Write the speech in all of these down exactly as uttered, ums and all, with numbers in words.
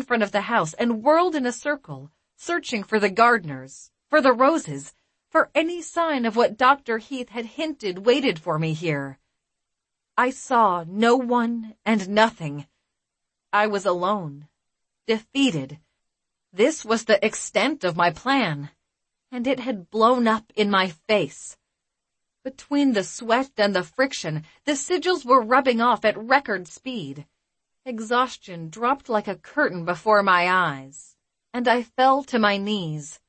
front of the house and whirled in a circle, searching for the gardeners, for the roses, for any sign of what Doctor Heath had hinted waited for me here. I saw no one and nothing. I was alone, defeated. This was the extent of my plan, and it had blown up in my face. Between the sweat and the friction, the sigils were rubbing off at record speed. Exhaustion dropped like a curtain before my eyes, and I fell to my knees.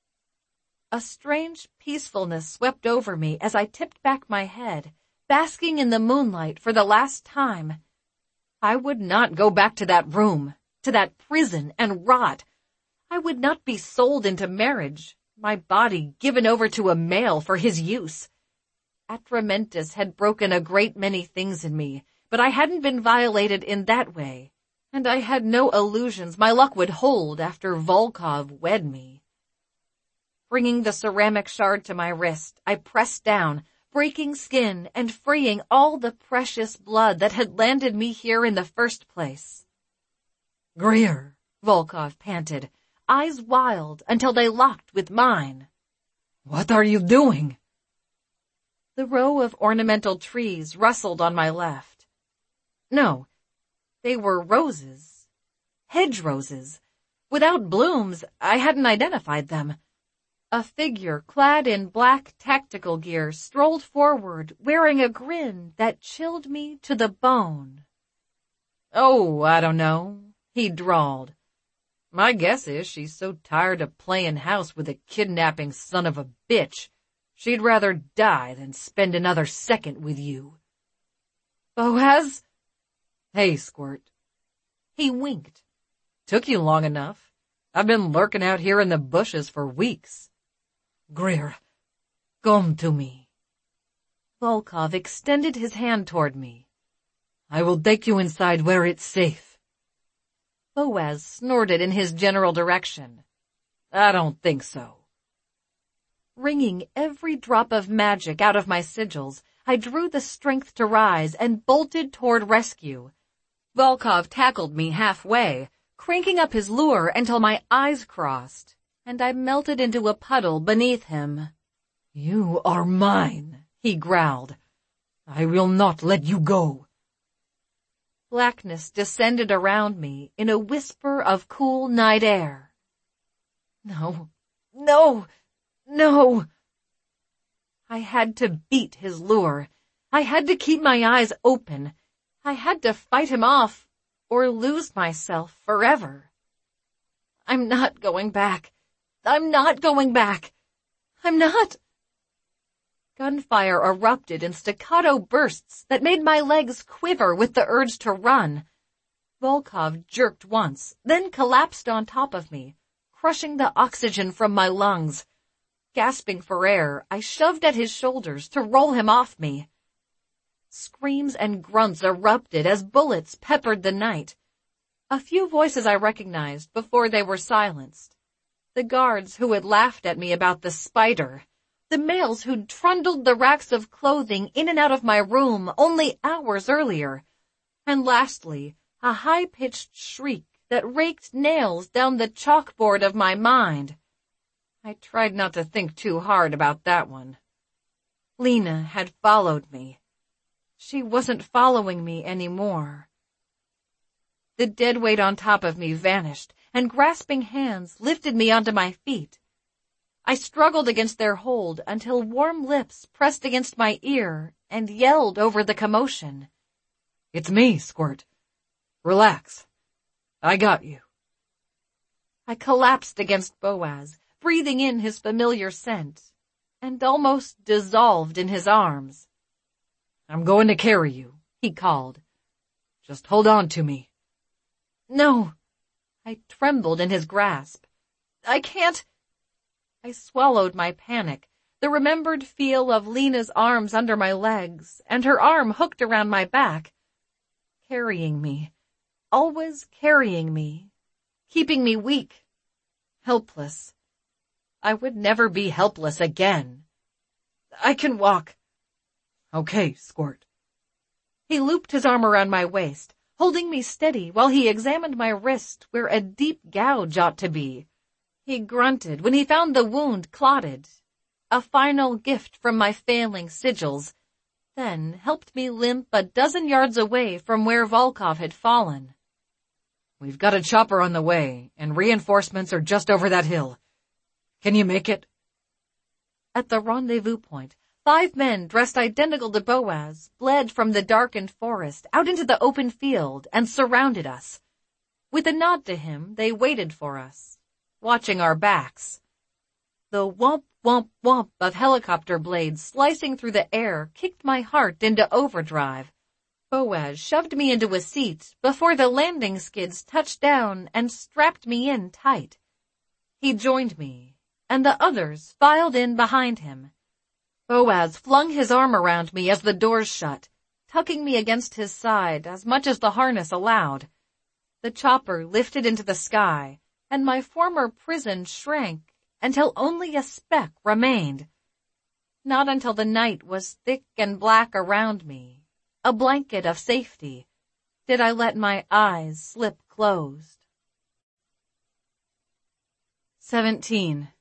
A strange peacefulness swept over me as I tipped back my head, basking in the moonlight for the last time. I would not go back to that room, to that prison, and rot. I would not be sold into marriage, my body given over to a male for his use. Atramentus had broken a great many things in me, but I hadn't been violated in that way, and I had no illusions my luck would hold after Volkov wed me. Bringing the ceramic shard to my wrist, I pressed down, breaking skin and freeing all the precious blood that had landed me here in the first place. Greer, Volkov panted, eyes wild until they locked with mine. What are you doing? The row of ornamental trees rustled on my left. No, they were roses. Hedge roses. Without blooms, I hadn't identified them. A figure clad in black tactical gear strolled forward, wearing a grin that chilled me to the bone. Oh, I don't know, he drawled. My guess is she's so tired of playing house with a kidnapping son of a bitch, she'd rather die than spend another second with you. Boaz? Hey, Squirt. He winked. Took you long enough. I've been lurking out here in the bushes for weeks. Greer, come to me. Volkov extended his hand toward me. I will take you inside where it's safe. Boaz snorted in his general direction. I don't think so. Wringing every drop of magic out of my sigils, I drew the strength to rise and bolted toward rescue. Volkov tackled me halfway, cranking up his lure until my eyes crossed, and I melted into a puddle beneath him. You are mine, he growled. I will not let you go. Blackness descended around me in a whisper of cool night air. No, no, no. I had to beat his lure. I had to keep my eyes open. I had to fight him off or lose myself forever. I'm not going back. I'm not going back. I'm not. Gunfire erupted in staccato bursts that made my legs quiver with the urge to run. Volkov jerked once, then collapsed on top of me, crushing the oxygen from my lungs. Gasping for air, I shoved at his shoulders to roll him off me. Screams and grunts erupted as bullets peppered the night. A few voices I recognized before they were silenced. The guards who had laughed at me about the spider. The males who'd trundled the racks of clothing in and out of my room only hours earlier. And lastly, a high-pitched shriek that raked nails down the chalkboard of my mind. I tried not to think too hard about that one. Lena had followed me. She wasn't following me anymore. The dead weight on top of me vanished, and grasping hands lifted me onto my feet. I struggled against their hold until warm lips pressed against my ear and yelled over the commotion. It's me, Squirt. Relax. I got you. I collapsed against Boaz, breathing in his familiar scent, and almost dissolved in his arms. I'm going to carry you, he called. Just hold on to me. No. I trembled in his grasp. I can't. I swallowed my panic, the remembered feel of Lena's arms under my legs and her arm hooked around my back. Carrying me. Always carrying me. Keeping me weak. Helpless. I would never be helpless again. I can walk. Okay, Squirt. He looped his arm around my waist, holding me steady while he examined my wrist where a deep gouge ought to be. He grunted when he found the wound clotted, a final gift from my failing sigils, then helped me limp a dozen yards away from where Volkov had fallen. We've got a chopper on the way, and reinforcements are just over that hill. Can you make it? At the rendezvous point, five men dressed identical to Boaz bled from the darkened forest out into the open field and surrounded us. With a nod to him, they waited for us, watching our backs. The whomp, whomp, whomp of helicopter blades slicing through the air kicked my heart into overdrive. Boaz shoved me into a seat before the landing skids touched down and strapped me in tight. He joined me, and the others filed in behind him. Boaz flung his arm around me as the doors shut, tucking me against his side as much as the harness allowed. The chopper lifted into the sky, and my former prison shrank until only a speck remained. Not until the night was thick and black around me, a blanket of safety, did I let my eyes slip closed. Seventeen.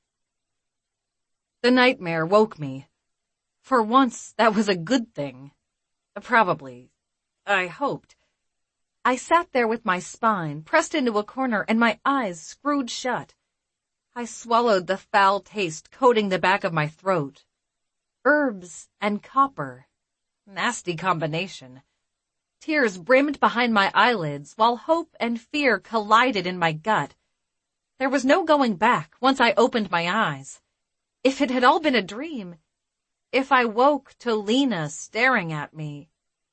The nightmare woke me. For once, that was a good thing. Probably. I hoped. I sat there with my spine pressed into a corner and my eyes screwed shut. I swallowed the foul taste coating the back of my throat. Herbs and copper. Nasty combination. Tears brimmed behind my eyelids while hope and fear collided in my gut. There was no going back once I opened my eyes. If it had all been a dream, if I woke to Lena staring at me.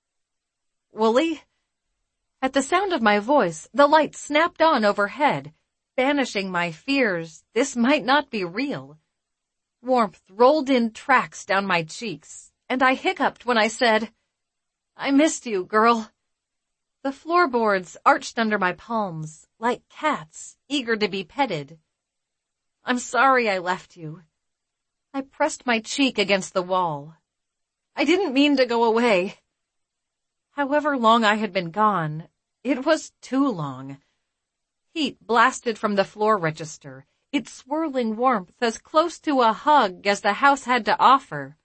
Wooly? At the sound of my voice, the light snapped on overhead, banishing my fears this might not be real. Warmth rolled in tracks down my cheeks, and I hiccuped when I said, I missed you, girl. The floorboards arched under my palms, like cats eager to be petted. I'm sorry I left you. I pressed my cheek against the wall. I didn't mean to go away. However long I had been gone, it was too long. Heat blasted from the floor register, its swirling warmth as close to a hug as the house had to offer.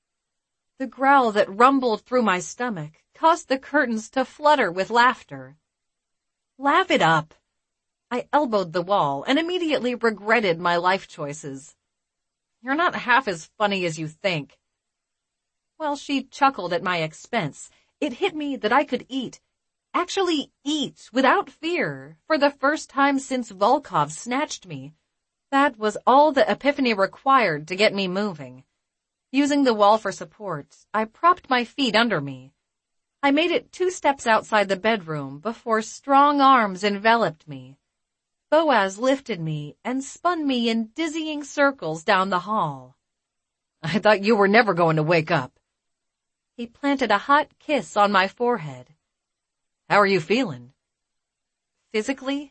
The growl that rumbled through my stomach caused the curtains to flutter with laughter. Laugh it up. I elbowed the wall and immediately regretted my life choices. You're not half as funny as you think. While she chuckled at my expense, it hit me that I could eat, actually eat without fear, for the first time since Volkov snatched me. That was all the epiphany required to get me moving. Using the wall for support, I propped my feet under me. I made it two steps outside the bedroom before strong arms enveloped me. Boaz lifted me and spun me in dizzying circles down the hall. I thought you were never going to wake up. He planted a hot kiss on my forehead. How are you feeling? Physically?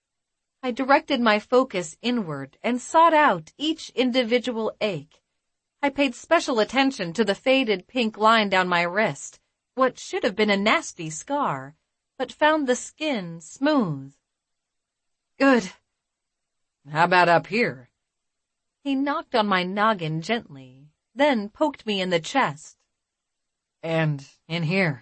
I directed my focus inward and sought out each individual ache. I paid special attention to the faded pink line down my wrist, what should have been a nasty scar, but found the skin smooth. Good. How about up here? He knocked on my noggin gently, then poked me in the chest. And in here.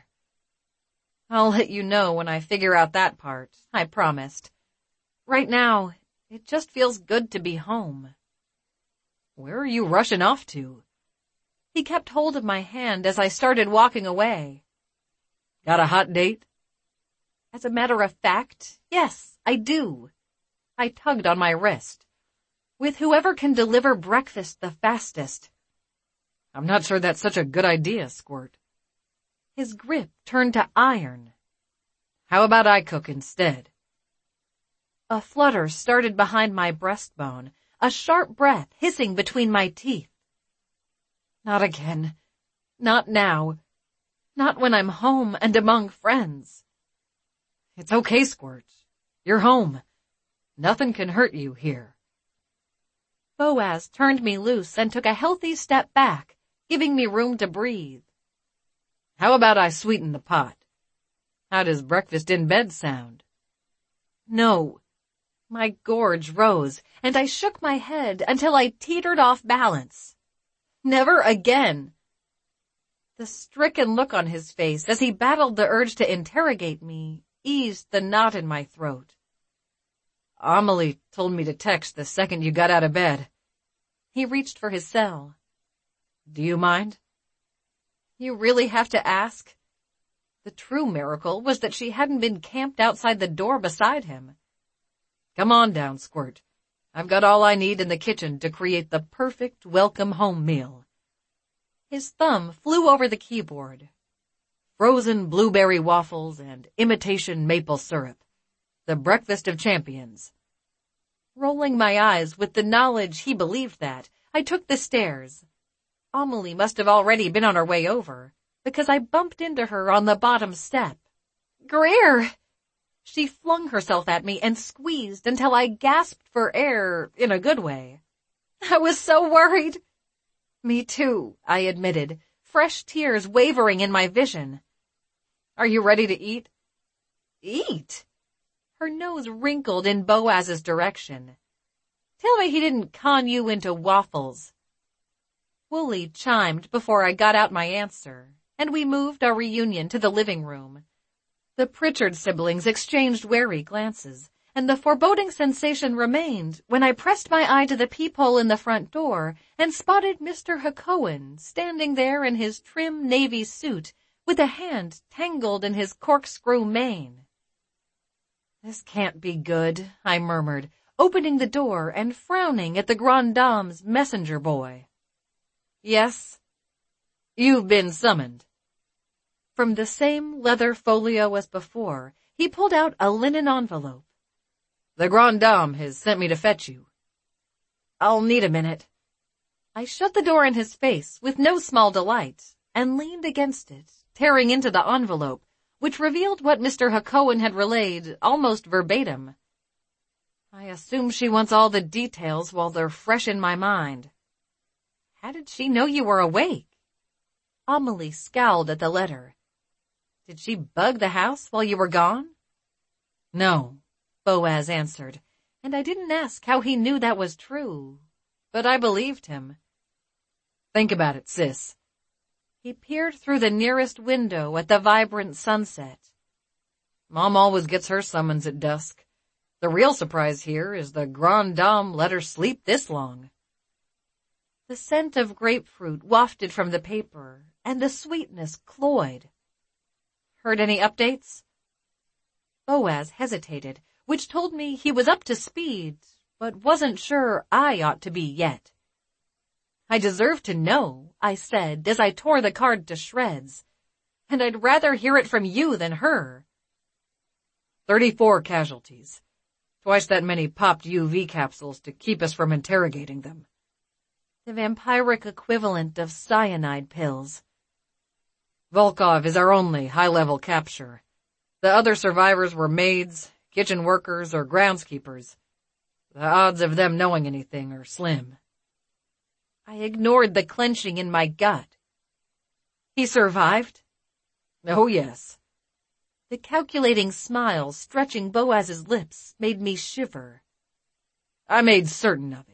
I'll let you know when I figure out that part, I promised. Right now, it just feels good to be home. Where are you rushing off to? He kept hold of my hand as I started walking away. Got a hot date? As a matter of fact, yes, I do. I tugged on my wrist. With whoever can deliver breakfast the fastest. I'm not sure that's such a good idea, Squirt. His grip turned to iron. How about I cook instead? A flutter started behind my breastbone, a sharp breath hissing between my teeth. Not again. Not now. Not when I'm home and among friends. It's okay, Squirt. You're home. Nothing can hurt you here. Boaz turned me loose and took a healthy step back, giving me room to breathe. How about I sweeten the pot? How does breakfast in bed sound? No. My gorge rose, and I shook my head until I teetered off balance. Never again. The stricken look on his face as he battled the urge to interrogate me eased the knot in my throat. Amelie told me to text the second you got out of bed. He reached for his cell. Do you mind? You really have to ask? The true miracle was that she hadn't been camped outside the door beside him. Come on down, Squirt. I've got all I need in the kitchen to create the perfect welcome home meal. His thumb flew over the keyboard. Frozen blueberry waffles and imitation maple syrup. The breakfast of champions. Rolling my eyes with the knowledge he believed that, I took the stairs. Amelie must have already been on her way over, because I bumped into her on the bottom step. Greer! She flung herself at me and squeezed until I gasped for air in a good way. I was so worried. Me too, I admitted, fresh tears wavering in my vision. Are you ready to eat? Eat? Her nose wrinkled in Boaz's direction. Tell me he didn't con you into waffles. Wooly chimed before I got out my answer, and we moved our reunion to the living room. The Pritchard siblings exchanged wary glances, and the foreboding sensation remained when I pressed my eye to the peephole in the front door and spotted Mister Hacohen standing there in his trim navy suit with a hand tangled in his corkscrew mane. This can't be good, I murmured, opening the door and frowning at the Grande Dame's messenger boy. Yes? You've been summoned. From the same leather folio as before, he pulled out a linen envelope. The Grande Dame has sent me to fetch you. I'll need a minute. I shut the door in his face with no small delight and leaned against it, tearing into the envelope, which revealed what Mister Hacohen had relayed almost verbatim. I assume she wants all the details while they're fresh in my mind. How did she know you were awake? Amelie scowled at the letter. Did she bug the house while you were gone? No, Boaz answered, and I didn't ask how he knew that was true, but I believed him. Think about it, sis. He peered through the nearest window at the vibrant sunset. Mom always gets her summons at dusk. The real surprise here is the Grande Dame let her sleep this long. The scent of grapefruit wafted from the paper, and the sweetness cloyed. Heard any updates? Boaz hesitated, which told me he was up to speed, but wasn't sure I ought to be yet. I deserve to know, I said as I tore the card to shreds, and I'd rather hear it from you than her. Thirty-four casualties. Twice that many popped U V capsules to keep us from interrogating them. The vampiric equivalent of cyanide pills. Volkov is our only high-level capture. The other survivors were maids, kitchen workers, or groundskeepers. The odds of them knowing anything are slim. I ignored the clenching in my gut. He survived? Oh, yes. The calculating smile stretching Boaz's lips made me shiver. I made certain of it.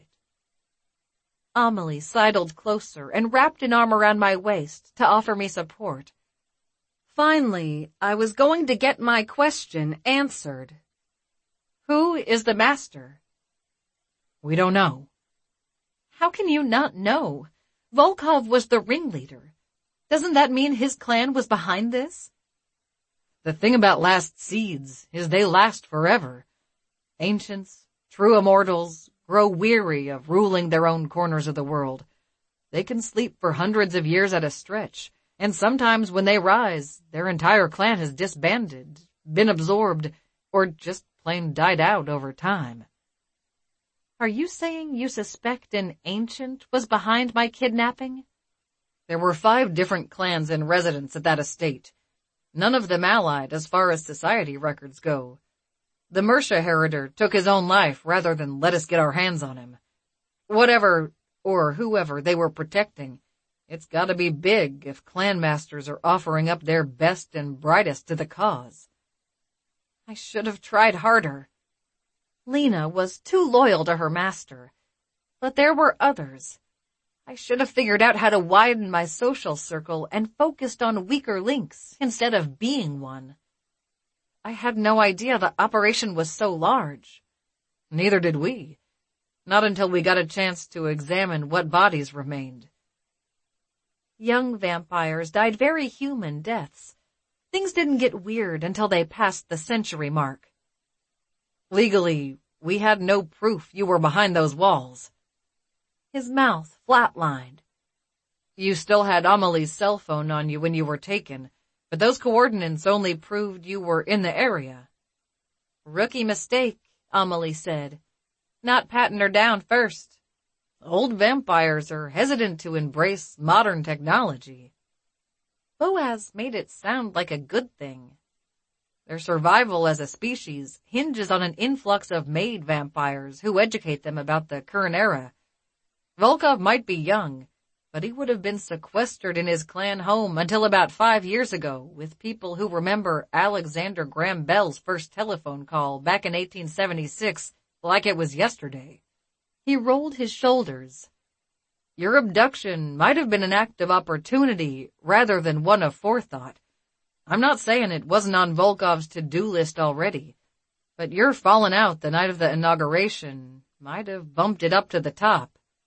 Amelie sidled closer and wrapped an arm around my waist to offer me support. Finally, I was going to get my question answered. Who is the master? We don't know. How can you not know? Volkov was the ringleader. Doesn't that mean his clan was behind this? The thing about last seeds is they last forever. Ancients, true immortals, grow weary of ruling their own corners of the world. They can sleep for hundreds of years at a stretch, and sometimes when they rise, their entire clan has disbanded, been absorbed, or just plain died out over time. Are you saying you suspect an ancient was behind my kidnapping? There were five different clans in residence at that estate. None of them allied as far as society records go. The Mersha Heriter took his own life rather than let us get our hands on him. Whatever, or whoever they were protecting, It's gotta be big if clan masters are offering up their best and brightest to the cause. I should have tried harder. Lena was too loyal to her master, but there were others. I should have figured out how to widen my social circle and focused on weaker links instead of being one. I had no idea the operation was so large. Neither did we. Not until we got a chance to examine what bodies remained. Young vampires died very human deaths. Things didn't get weird until they passed the century mark. Legally, we had no proof you were behind those walls. His mouth flatlined. You still had Amelie's cell phone on you when you were taken, but those coordinates only proved you were in the area. Rookie mistake, Amelie said. Not patting her down first. Old vampires are hesitant to embrace modern technology. Boaz made it sound like a good thing. Their survival as a species hinges on an influx of maid vampires who educate them about the current era. Volkov might be young, but he would have been sequestered in his clan home until about five years ago with people who remember Alexander Graham Bell's first telephone call back in eighteen seventy-six like it was yesterday. He rolled his shoulders. Your abduction might have been an act of opportunity rather than one of forethought. I'm not saying it wasn't on Volkov's to-do list already, but your falling out the night of the inauguration might have bumped it up to the top.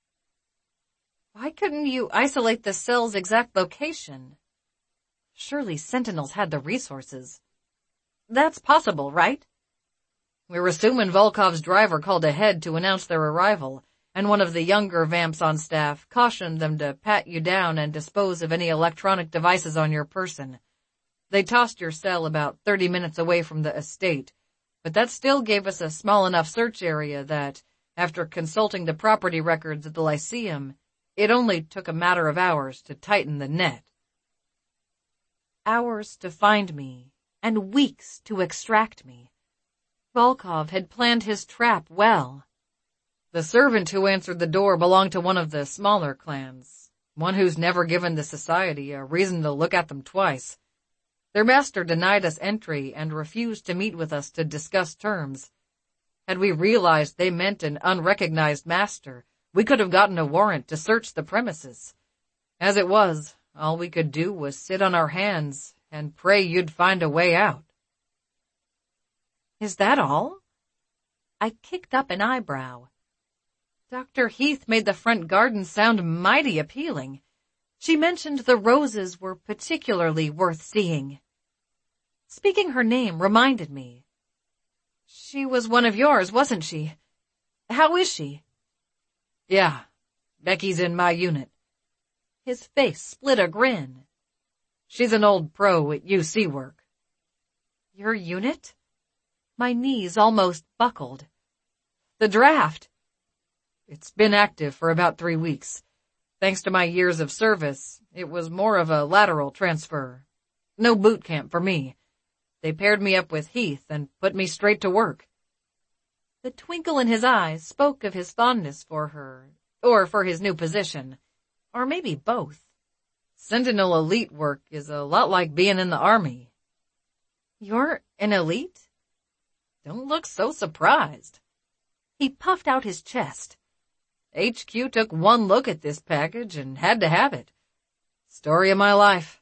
Why couldn't you isolate the cell's exact location? Surely Sentinels had the resources. That's possible, right? We're assuming Volkov's driver called ahead to announce their arrival, and one of the younger vamps on staff cautioned them to pat you down and dispose of any electronic devices on your person. They tossed your cell about thirty minutes away from the estate, but that still gave us a small enough search area that, after consulting the property records at the Lyceum, it only took a matter of hours to tighten the net. Hours to find me, and weeks to extract me. Volkov had planned his trap well. The servant who answered the door belonged to one of the smaller clans, one who's never given the society a reason to look at them twice. Their master denied us entry and refused to meet with us to discuss terms. Had we realized they meant an unrecognized master, we could have gotten a warrant to search the premises. As it was, all we could do was sit on our hands and pray you'd find a way out. Is that all? I kicked up an eyebrow. Doctor Heath made the front garden sound mighty appealing. She mentioned the roses were particularly worth seeing. Speaking her name reminded me. She was one of yours, wasn't she? How is she? Yeah, Becky's in my unit. His face split a grin. She's an old pro at U C work. Your unit? My knees almost buckled. The draft. It's been active for about three weeks. Thanks to my years of service, it was more of a lateral transfer. No boot camp for me. They paired me up with Heath and put me straight to work. The twinkle in his eyes spoke of his fondness for her, or for his new position, or maybe both. Sentinel elite work is a lot like being in the army. You're an elite? Don't look so surprised. He puffed out his chest. H Q took one look at this package and had to have it. Story of my life.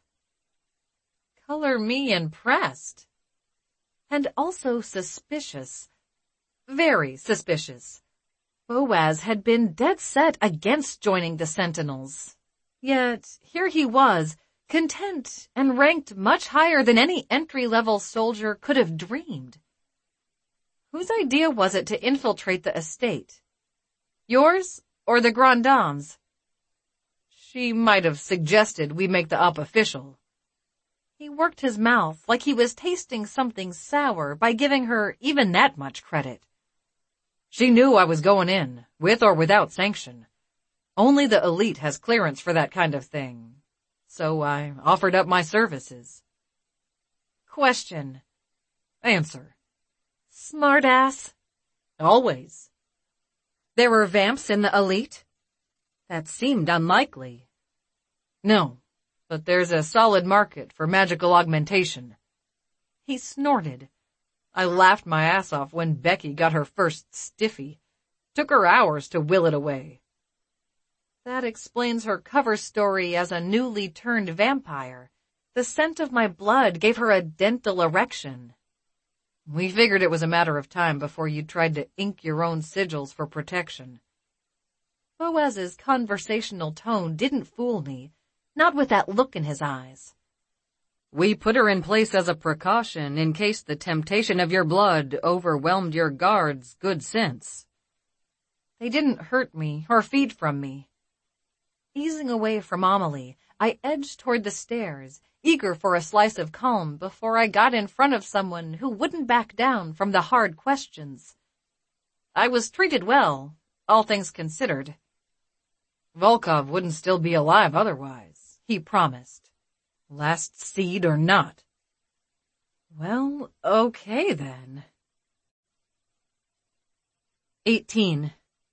Color me impressed. And also suspicious. Very suspicious. Boaz had been dead set against joining the Sentinels. Yet here he was, content and ranked much higher than any entry-level soldier could have dreamed. Whose idea was it to infiltrate the estate? Yours or the Grand Dame's? She might have suggested we make the op official. He worked his mouth like he was tasting something sour by giving her even that much credit. She knew I was going in, with or without sanction. Only the elite has clearance for that kind of thing. So I offered up my services. Question. Answer. Smartass. Always. There were vamps in the elite? That seemed unlikely. No, but there's a solid market for magical augmentation. He snorted. I laughed my ass off when Becky got her first stiffy. Took her hours to will it away. That explains her cover story as a newly turned vampire. The scent of my blood gave her a dental erection. We figured it was a matter of time before you tried to ink your own sigils for protection. Boaz's conversational tone didn't fool me, not with that look in his eyes. We put her in place as a precaution in case the temptation of your blood overwhelmed your guard's good sense. They didn't hurt me or feed from me. Easing away from Amelie, I edged toward the stairs, eager for a slice of calm before I got in front of someone who wouldn't back down from the hard questions. I was treated well, all things considered. Volkov wouldn't still be alive otherwise, he promised. Last seed or not. Well, okay then. eighteen.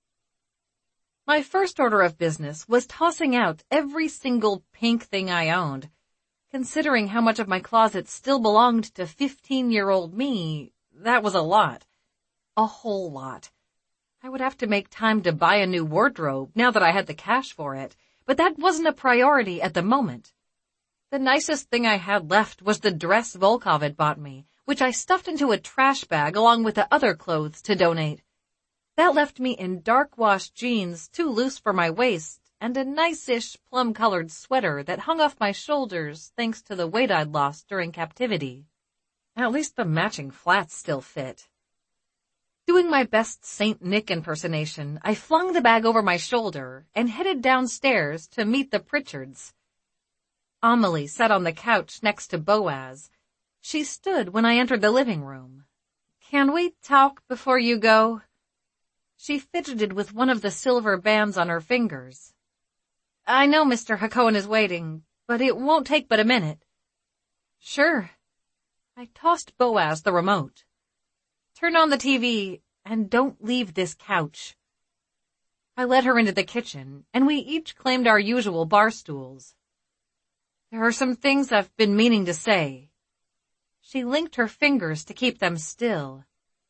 My first order of business was tossing out every single pink thing I owned. Considering how much of my closet still belonged to fifteen-year-old me, that was a lot. A whole lot. I would have to make time to buy a new wardrobe now that I had the cash for it, but that wasn't a priority at the moment. The nicest thing I had left was the dress Volkov had bought me, which I stuffed into a trash bag along with the other clothes to donate. That left me in dark-washed jeans too loose for my waist and a nice-ish plum-colored sweater that hung off my shoulders thanks to the weight I'd lost during captivity. At least the matching flats still fit. Doing my best Saint Nick impersonation, I flung the bag over my shoulder and headed downstairs to meet the Pritchards. Amelie sat on the couch next to Boaz. She stood when I entered the living room. "Can we talk before you go?" She fidgeted with one of the silver bands on her fingers. "I know Mister Hacohen is waiting, but it won't take but a minute." "Sure." I tossed Boaz the remote. "Turn on the T V, and don't leave this couch." I led her into the kitchen, and we each claimed our usual bar stools. "There are some things I've been meaning to say." She linked her fingers to keep them still.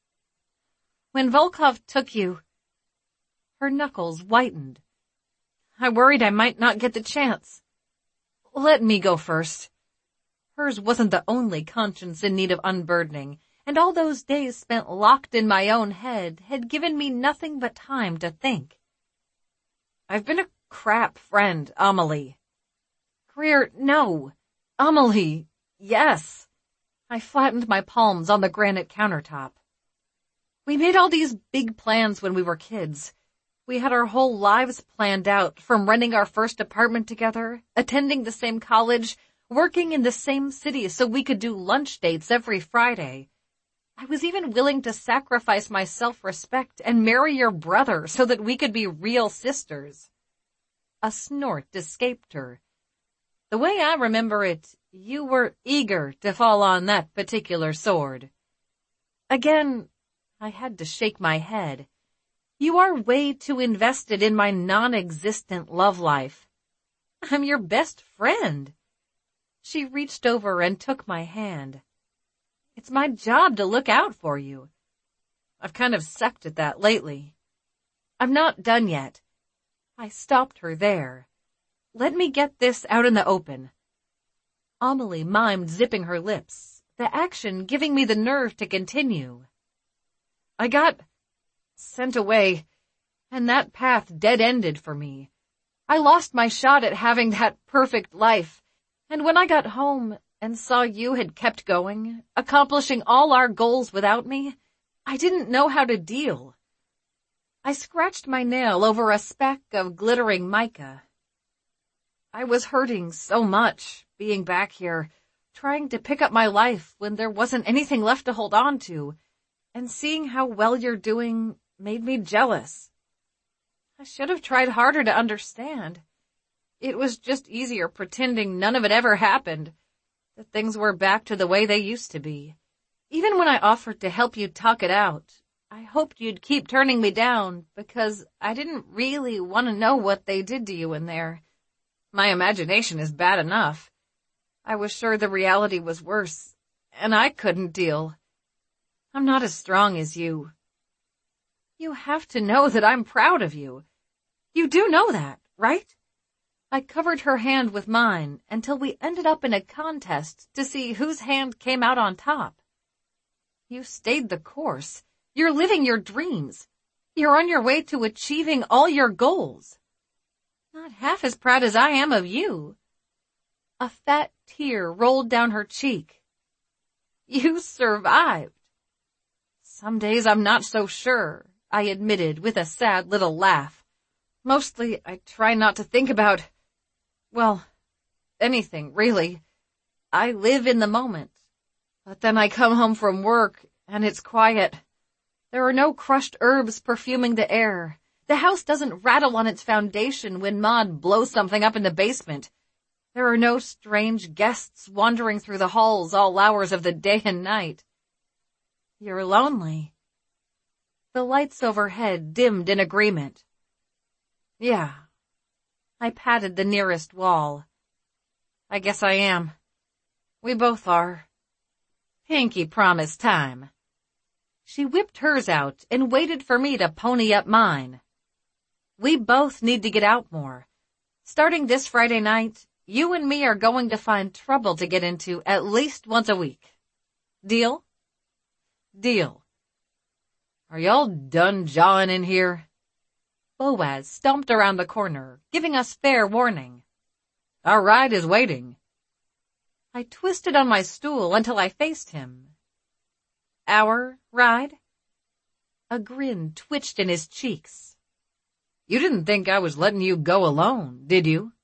"When Volkov took you," her knuckles whitened. "I worried I might not get the chance." "Let me go first." Hers wasn't the only conscience in need of unburdening, and all those days spent locked in my own head had given me nothing but time to think. "I've been a crap friend, Amelie." "Greer, no." "Amelie, yes." I flattened my palms on the granite countertop. "We made all these big plans when we were kids. We had our whole lives planned out, from renting our first apartment together, attending the same college, working in the same city so we could do lunch dates every Friday. I was even willing to sacrifice my self-respect and marry your brother so that we could be real sisters." A snort escaped her. "The way I remember it, you were eager to fall on that particular sword." Again, I had to shake my head. "You are way too invested in my non-existent love life." "I'm your best friend." She reached over and took my hand. "It's my job to look out for you." I've kind of sucked at that lately. "I'm not done yet." I stopped her there. "Let me get this out in the open." Amelie mimed zipping her lips, the action giving me the nerve to continue. "I got sent away, and that path dead-ended for me. I lost my shot at having that perfect life, and when I got home and saw you had kept going, accomplishing all our goals without me, I didn't know how to deal." I scratched my nail over a speck of glittering mica. "I was hurting so much, being back here, trying to pick up my life when there wasn't anything left to hold on to, and seeing how well you're doing made me jealous. I should have tried harder to understand. It was just easier pretending none of it ever happened, that things were back to the way they used to be. Even when I offered to help you talk it out, I hoped you'd keep turning me down because I didn't really want to know what they did to you in there. My imagination is bad enough. I was sure the reality was worse, and I couldn't deal. I'm not as strong as you. You have to know that I'm proud of you. You do know that, right? I covered her hand with mine until we ended up in a contest to see whose hand came out on top. You stayed the course. You're living your dreams. You're on your way to achieving all your goals. Not half as proud as I am of you. A fat tear rolled down her cheek. You survived. Some days I'm not so sure, I admitted with a sad little laugh. Mostly I try not to think about, well, anything, really. I live in the moment. But then I come home from work, and it's quiet. There are no crushed herbs perfuming the air. The house doesn't rattle on its foundation when Maud blows something up in the basement. There are no strange guests wandering through the halls all hours of the day and night. You're lonely. The lights overhead dimmed in agreement. Yeah. I patted the nearest wall. I guess I am. We both are. Pinky promise time. She whipped hers out and waited for me to pony up mine. We both need to get out more. Starting this Friday night, you and me are going to find trouble to get into at least once a week. Deal? Deal. Are y'all done jawing in here? Boaz stomped around the corner, giving us fair warning. Our ride is waiting. I twisted on my stool until I faced him. Our ride? A grin twitched in his cheeks. You didn't think I was letting you go alone, did you?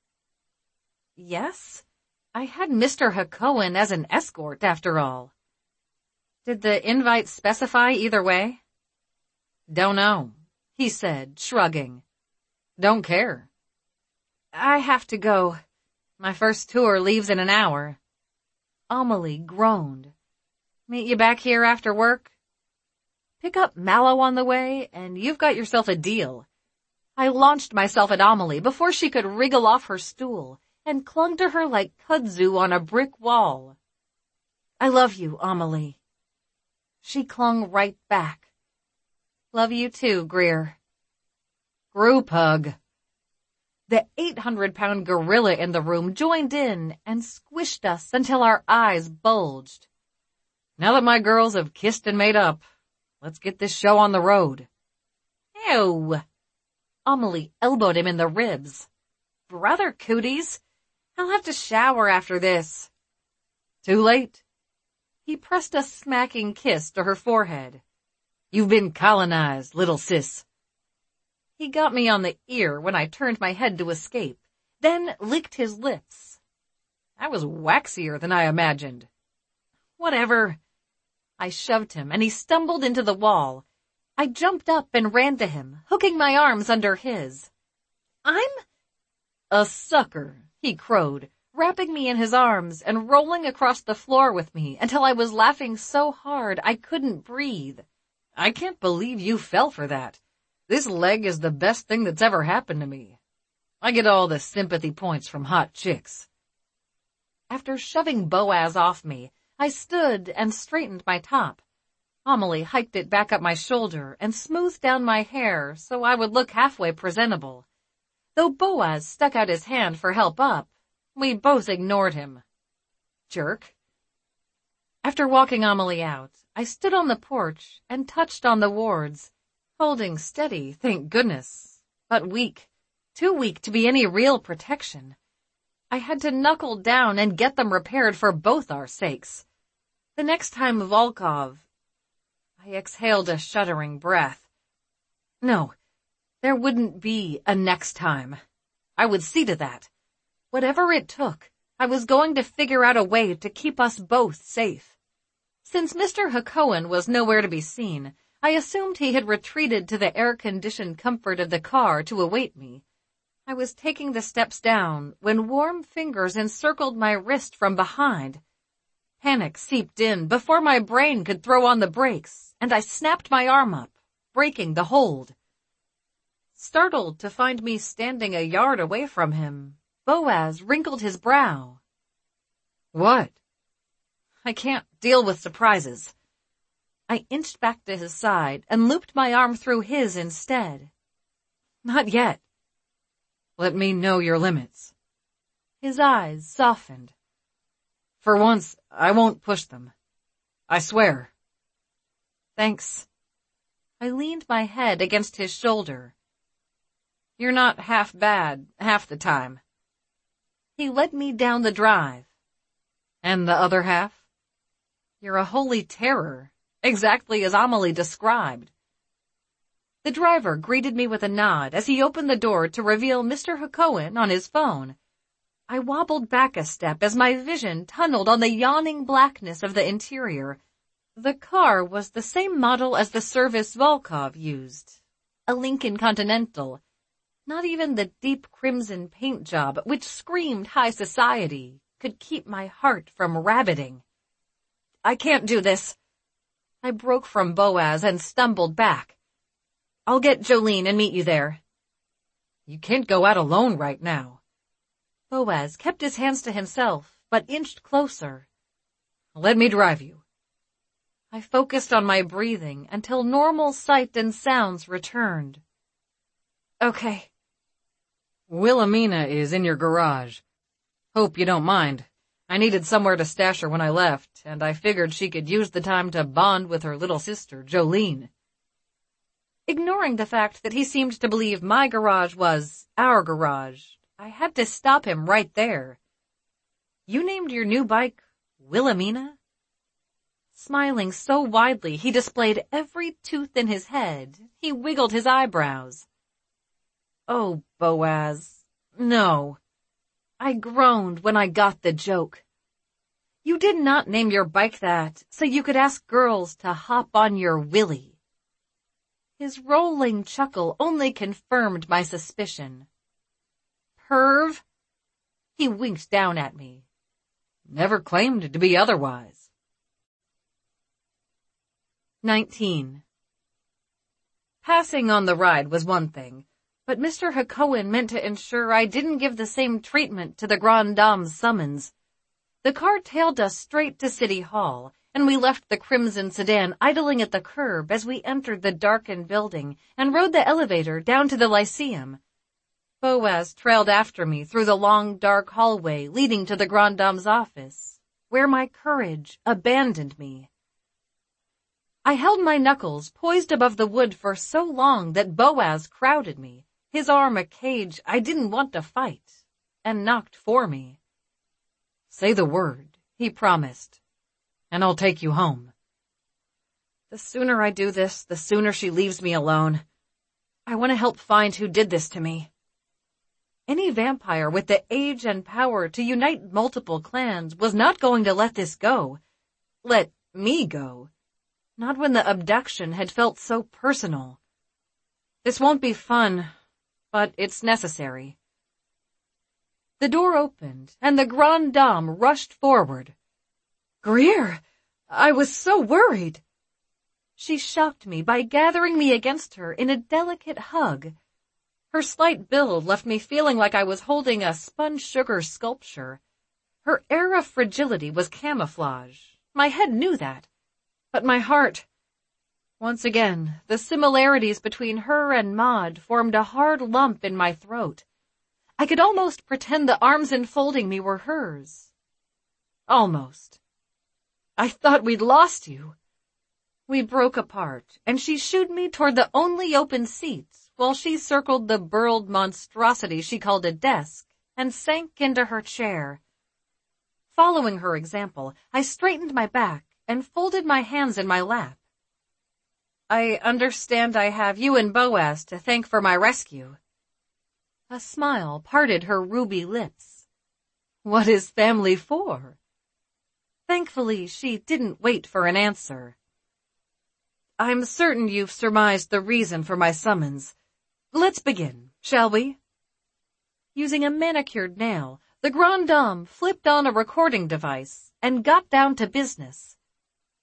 Yes. I had Mister Hacohen as an escort, after all. Did the invite specify either way? Don't know, he said, shrugging. Don't care. I have to go. My first tour leaves in an hour. Amelie groaned. Meet you back here after work? Pick up Mallow on the way, and you've got yourself a deal. I launched myself at Amelie before she could wriggle off her stool and clung to her like kudzu on a brick wall. I love you, Amelie. She clung right back. Love you too, Greer. Group hug. The eight hundred pound gorilla in the room joined in and squished us until our eyes bulged. Now that my girls have kissed and made up, let's get this show on the road. Ew. Amelie elbowed him in the ribs. Brother Cooties, I'll have to shower after this. Too late. He pressed a smacking kiss to her forehead. You've been colonized, little sis. He got me on the ear when I turned my head to escape, then licked his lips. I was waxier than I imagined. Whatever. I shoved him, and he stumbled into the wall. I jumped up and ran to him, hooking my arms under his. I'm a sucker, he crowed, wrapping me in his arms and rolling across the floor with me until I was laughing so hard I couldn't breathe. I can't believe you fell for that. This leg is the best thing that's ever happened to me. I get all the sympathy points from hot chicks. After shoving Boaz off me, I stood and straightened my top. Amelie hiked it back up my shoulder and smoothed down my hair so I would look halfway presentable. Though Boaz stuck out his hand for help up, we both ignored him. Jerk. After walking Amelie out, I stood on the porch and touched on the wards, holding steady, thank goodness, but weak, too weak to be any real protection. I had to knuckle down and get them repaired for both our sakes. The next time Volkov... I exhaled a shuddering breath. No, there wouldn't be a next time. I would see to that. Whatever it took, I was going to figure out a way to keep us both safe. Since Mister Hacohen was nowhere to be seen, I assumed he had retreated to the air-conditioned comfort of the car to await me. I was taking the steps down when warm fingers encircled my wrist from behind. Panic seeped in before my brain could throw on the brakes, and I snapped my arm up, breaking the hold. Startled to find me standing a yard away from him, Boaz wrinkled his brow. What? I can't deal with surprises. I inched back to his side and looped my arm through his instead. Not yet. Let me know your limits. His eyes softened. For once, I won't push them. I swear. Thanks. I leaned my head against his shoulder. You're not half bad half the time. He led me down the drive. And the other half? You're a holy terror, exactly as Amelie described. The driver greeted me with a nod as he opened the door to reveal Mister Hacohen on his phone. I wobbled back a step as my vision tunneled on the yawning blackness of the interior. The car was the same model as the service Volkov used. A Lincoln Continental. Not even the deep crimson paint job, which screamed high society, could keep my heart from rabbiting. I can't do this. I broke from Boaz and stumbled back. I'll get Jolene and meet you there. You can't go out alone right now. Boaz kept his hands to himself, but inched closer. Let me drive you. I focused on my breathing until normal sight and sounds returned. Okay. Wilhelmina is in your garage. Hope you don't mind. I needed somewhere to stash her when I left, and I figured she could use the time to bond with her little sister, Jolene. Ignoring the fact that he seemed to believe my garage was our garage, I had to stop him right there. You named your new bike Wilhelmina? Smiling so widely he displayed every tooth in his head, he wiggled his eyebrows. Oh, Boaz, no. I groaned when I got the joke. You did not name your bike that so you could ask girls to hop on your Willie. His rolling chuckle only confirmed my suspicion. Perv? He winked down at me. Never claimed to be otherwise. Nineteen. Passing on the ride was one thing, but Mister Hacohen meant to ensure I didn't give the same treatment to the Grande Dame's summons. The car tailed us straight to City Hall, and we left the crimson sedan idling at the curb as we entered the darkened building and rode the elevator down to the Lyceum. Boaz trailed after me through the long, dark hallway leading to the Grande Dame's office, where my courage abandoned me. I held my knuckles poised above the wood for so long that Boaz crowded me, his arm a cage I didn't want to fight, and knocked for me. Say the word, he promised, and I'll take you home. The sooner I do this, the sooner she leaves me alone. I want to help find who did this to me. Any vampire with the age and power to unite multiple clans was not going to let this go. Let me go. Not when the abduction had felt so personal. This won't be fun, but it's necessary. The door opened, and the Grande Dame rushed forward. Greer, I was so worried. She shocked me by gathering me against her in a delicate hug. Her slight build left me feeling like I was holding a sponge sugar sculpture. Her air of fragility was camouflage. My head knew that. But my heart... Once again, the similarities between her and Maud formed a hard lump in my throat. I could almost pretend the arms enfolding me were hers. Almost. I thought we'd lost you. We broke apart, and she shooed me toward the only open seats while she circled the burled monstrosity she called a desk and sank into her chair. Following her example, I straightened my back and folded my hands in my lap. I understand I have you and Boaz to thank for my rescue. A smile parted her ruby lips. What is family for? Thankfully, she didn't wait for an answer. I'm certain you've surmised the reason for my summons. Let's begin, shall we? Using a manicured nail, the Grande Dame flipped on a recording device and got down to business.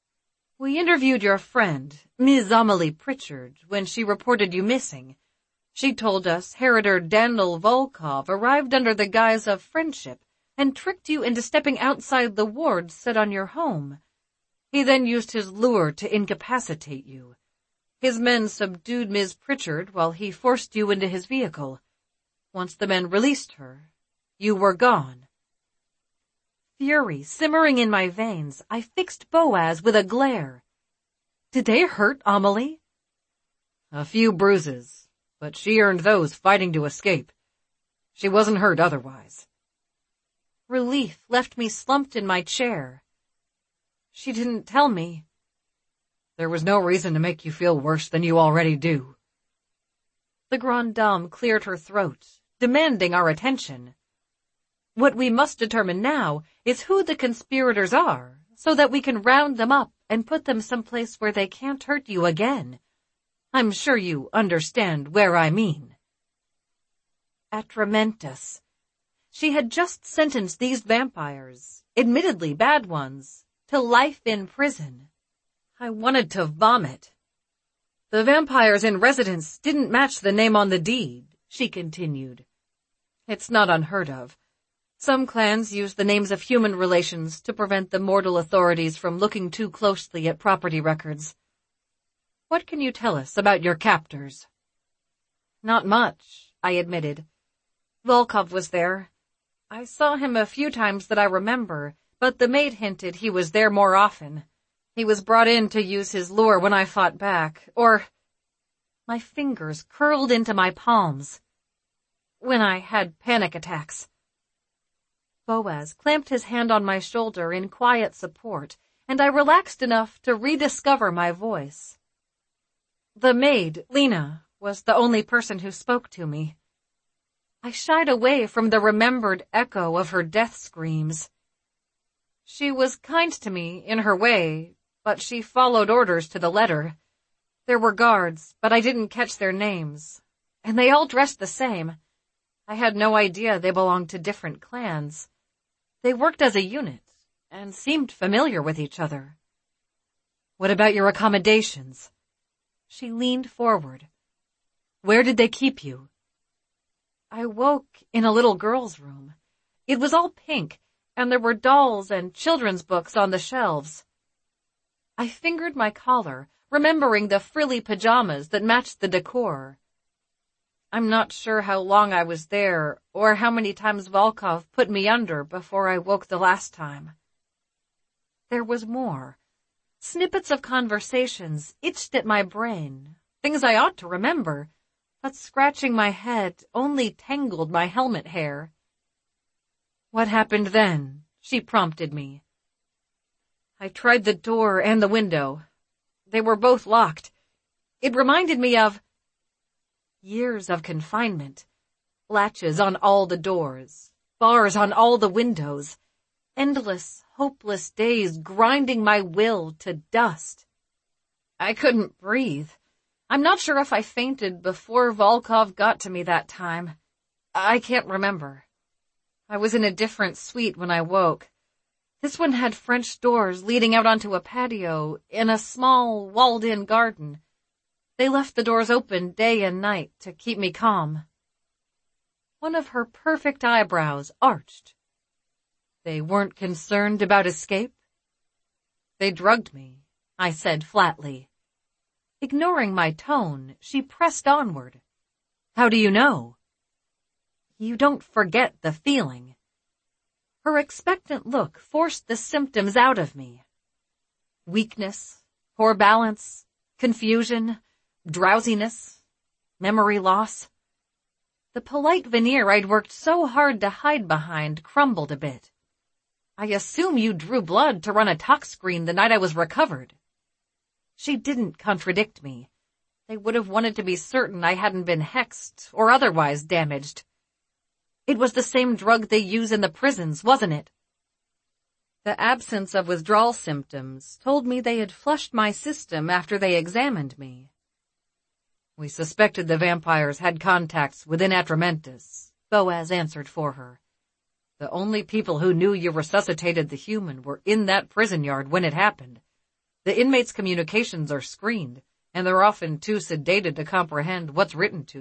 We interviewed your friend, Miss Amelie Pritchard, when she reported you missing. She told us Heritor Daniel Volkov arrived under the guise of friendship and tricked you into stepping outside the wards set on your home. He then used his lure to incapacitate you. His men subdued Miss Pritchard while he forced you into his vehicle. Once the men released her, you were gone. Fury simmering in my veins, I fixed Boaz with a glare. Did they hurt Amelie? A few bruises, but she earned those fighting to escape. She wasn't hurt otherwise. Relief left me slumped in my chair. She didn't tell me. There was no reason to make you feel worse than you already do. The grande dame cleared her throat, demanding our attention. What we must determine now is who the conspirators are, so that we can round them up and put them someplace where they can't hurt you again. I'm sure you understand where I mean. Atramentus. She had just sentenced these vampires, admittedly bad ones, to life in prison. I wanted to vomit. The vampires in residence didn't match the name on the deed, she continued. It's not unheard of. Some clans use the names of human relations to prevent the mortal authorities from looking too closely at property records. What can you tell us about your captors? Not much, I admitted. Volkov was there. I saw him a few times that I remember, but the maid hinted he was there more often. He was brought in to use his lure when I fought back, or... My fingers curled into my palms. When I had panic attacks. Boaz clamped his hand on my shoulder in quiet support, and I relaxed enough to rediscover my voice. The maid, Lena, was the only person who spoke to me. I shied away from the remembered echo of her death screams. She was kind to me in her way, but she followed orders to the letter. There were guards, but I didn't catch their names, and they all dressed the same. I had no idea they belonged to different clans. They worked as a unit, and seemed familiar with each other. What about your accommodations? She leaned forward. Where did they keep you? I woke in a little girl's room. It was all pink, and there were dolls and children's books on the shelves. I fingered my collar, remembering the frilly pajamas that matched the decor. I'm not sure how long I was there, or how many times Volkov put me under before I woke the last time. There was more. Snippets of conversations itched at my brain, things I ought to remember, but scratching my head only tangled my helmet hair. What happened then? She prompted me. I tried the door and the window. They were both locked. It reminded me of years of confinement, latches on all the doors, bars on all the windows, endless, hopeless days grinding my will to dust. I couldn't breathe. I'm not sure if I fainted before Volkov got to me that time. I can't remember. I was in a different suite when I woke. This one had French doors leading out onto a patio in a small, walled-in garden. They left the doors open day and night to keep me calm. One of her perfect eyebrows arched. They weren't concerned about escape? They drugged me, I said flatly. Ignoring my tone, she pressed onward. How do you know? You don't forget the feeling. Her expectant look forced the symptoms out of me. Weakness, poor balance, confusion, drowsiness, memory loss. The polite veneer I'd worked so hard to hide behind crumbled a bit. I assume you drew blood to run a tox screen the night I was recovered. She didn't contradict me. They would have wanted to be certain I hadn't been hexed or otherwise damaged. It was the same drug they use in the prisons, wasn't it? The absence of withdrawal symptoms told me they had flushed my system after they examined me. We suspected the vampires had contacts within Atramentus, Boaz answered for her. The only people who knew you resuscitated the human were in that prison yard when it happened. The inmates' communications are screened, and they're often too sedated to comprehend what's written to them,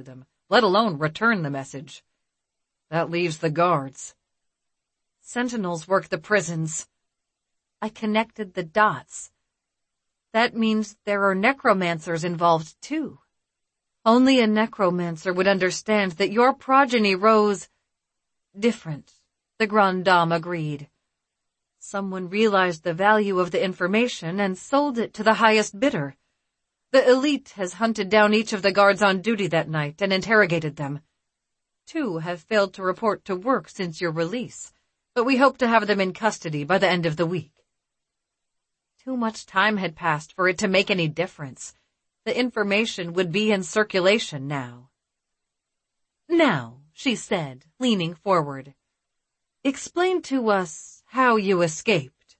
let alone return the message. That leaves the guards. Sentinels work the prisons. I connected the dots. That means there are necromancers involved too. Only a necromancer would understand that your progeny rose different, the Grande Dame agreed. Someone realized the value of the information and sold it to the highest bidder. The elite has hunted down each of the guards on duty that night and interrogated them. Two have failed to report to work since your release, but we hope to have them in custody by the end of the week. Too much time had passed for it to make any difference. The information would be in circulation now. Now, she said, leaning forward, explain to us how you escaped.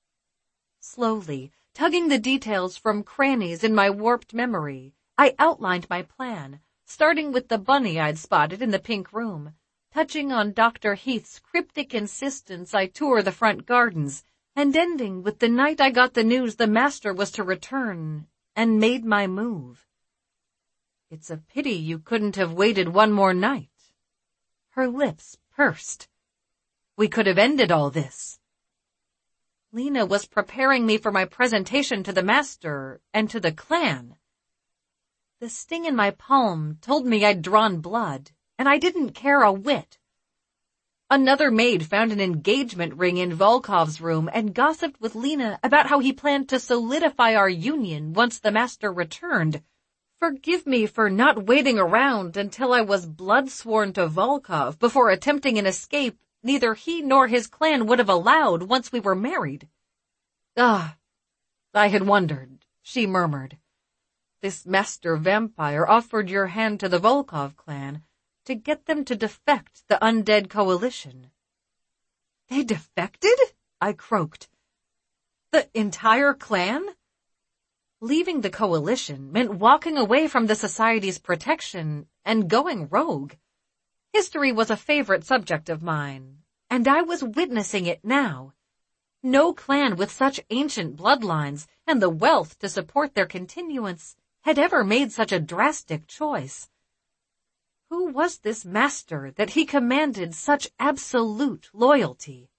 Slowly, tugging the details from crannies in my warped memory, I outlined my plan, starting with the bunny I'd spotted in the pink room, touching on Doctor Heath's cryptic insistence I tour the front gardens, and ending with the night I got the news the master was to return and made my move. It's a pity you couldn't have waited one more night. Her lips pursed. We could have ended all this. Lena was preparing me for my presentation to the master and to the clan. The sting in my palm told me I'd drawn blood, and I didn't care a whit. Another maid found an engagement ring in Volkov's room and gossiped with Lena about how he planned to solidify our union once the master returned. Forgive me for not waiting around until I was blood-sworn to Volkov before attempting an escape neither he nor his clan would have allowed once we were married. Ah, I had wondered, she murmured. This master vampire offered your hand to the Volkov clan to get them to defect the undead coalition. They defected? I croaked. The entire clan? Leaving the coalition meant walking away from the society's protection and going rogue. History was a favorite subject of mine, and I was witnessing it now. No clan with such ancient bloodlines and the wealth to support their continuance had ever made such a drastic choice. Who was this master that he commanded such absolute loyalty?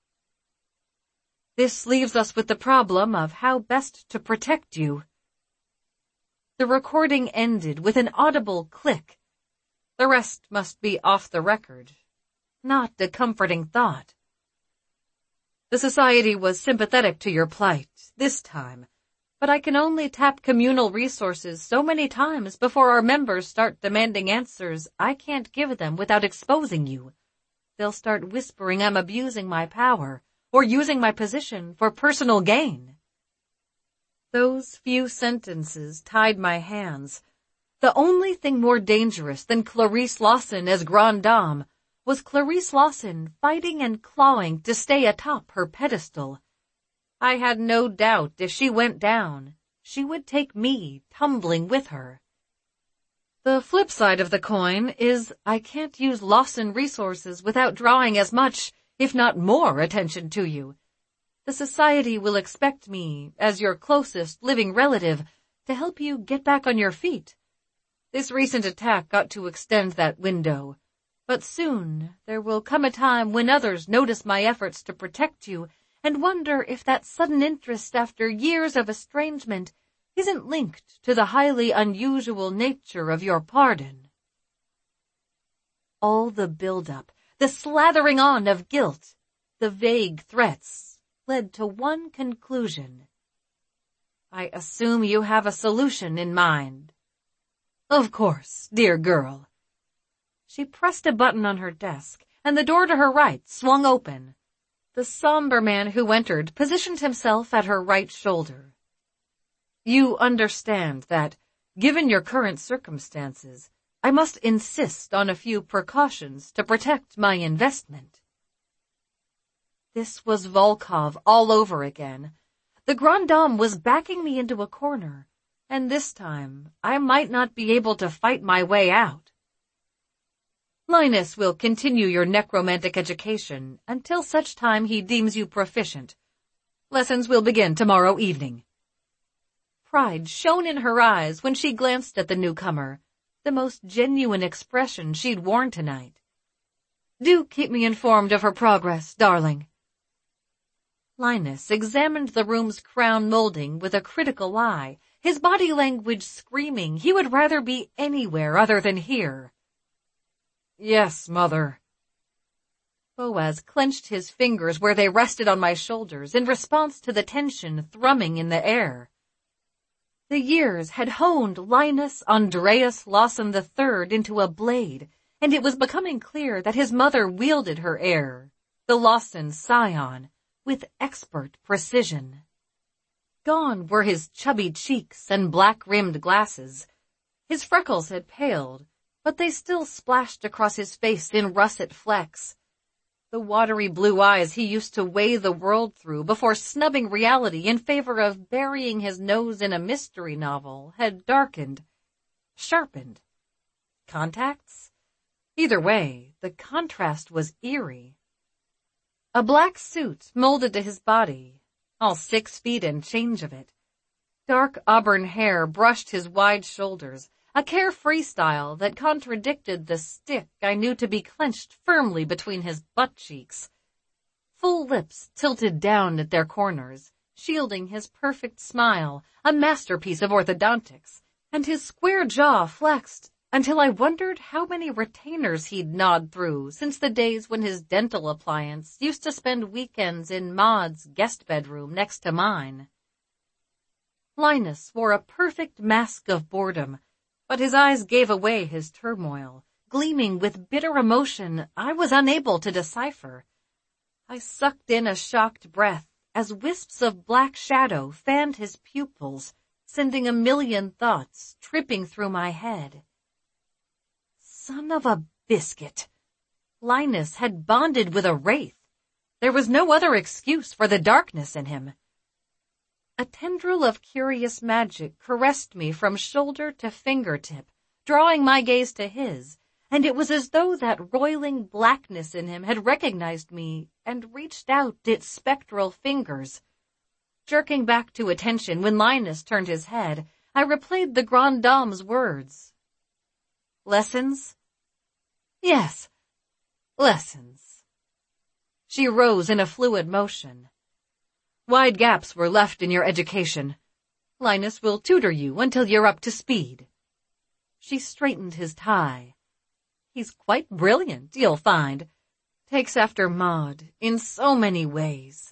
This leaves us with the problem of how best to protect you. The recording ended with an audible click. The rest must be off the record. Not a comforting thought. The society was sympathetic to your plight, this time, but I can only tap communal resources so many times before our members start demanding answers I can't give them without exposing you. They'll start whispering I'm abusing my power or using my position for personal gain. Those few sentences tied my hands. The only thing more dangerous than Clarice Lawson as Grande Dame was Clarice Lawson fighting and clawing to stay atop her pedestal. I had no doubt if she went down, she would take me tumbling with her. The flip side of the coin is I can't use Lawson resources without drawing as much, if not more, attention to you. The society will expect me, as your closest living relative, to help you get back on your feet. This recent attack got to extend that window, but soon there will come a time when others notice my efforts to protect you and wonder if that sudden interest after years of estrangement isn't linked to the highly unusual nature of your pardon. All the build-up, the slathering on of guilt, the vague threats, led to one conclusion. I assume you have a solution in mind. Of course, dear girl. She pressed a button on her desk, and the door to her right swung open. The somber man who entered positioned himself at her right shoulder. You understand that, given your current circumstances, I must insist on a few precautions to protect my investment. This was Volkov all over again. The Grande Dame was backing me into a corner, and this time I might not be able to fight my way out. Linus will continue your necromantic education until such time he deems you proficient. Lessons will begin tomorrow evening. Pride shone in her eyes when she glanced at the newcomer, the most genuine expression she'd worn tonight. "Do keep me informed of her progress, darling." Linus examined the room's crown molding with a critical eye, his body language screaming he would rather be anywhere other than here. "Yes, Mother." Boaz clenched his fingers where they rested on my shoulders in response to the tension thrumming in the air. The years had honed Linus Andreas Lawson the Third into a blade, and it was becoming clear that his mother wielded her heir, the Lawson scion, with expert precision. Gone were his chubby cheeks and black-rimmed glasses. His freckles had paled, but they still splashed across his face in russet flecks. The watery blue eyes he used to weigh the world through before snubbing reality in favor of burying his nose in a mystery novel had darkened, sharpened. Contacts? Either way, the contrast was eerie. A black suit molded to his body, all six feet and change of it. Dark auburn hair brushed his wide shoulders, a carefree style that contradicted the stick I knew to be clenched firmly between his butt cheeks. Full lips tilted down at their corners, shielding his perfect smile, a masterpiece of orthodontics, and his square jaw flexed until I wondered how many retainers he'd gnawed through since the days when his dental appliance used to spend weekends in Maud's guest bedroom next to mine. Linus wore a perfect mask of boredom, but his eyes gave away his turmoil, gleaming with bitter emotion I was unable to decipher. I sucked in a shocked breath as wisps of black shadow fanned his pupils, sending a million thoughts tripping through my head. Son of a biscuit! Linus had bonded with a wraith. There was no other excuse for the darkness in him. A tendril of curious magic caressed me from shoulder to fingertip, drawing my gaze to his, and it was as though that roiling blackness in him had recognized me and reached out its spectral fingers. Jerking back to attention when Linus turned his head, I replayed the Grande Dame's words. Lessons? Yes, lessons. She rose in a fluid motion. Wide gaps were left in your education. Linus will tutor you until you're up to speed. She straightened his tie. He's quite brilliant, you'll find. Takes after Maud in so many ways.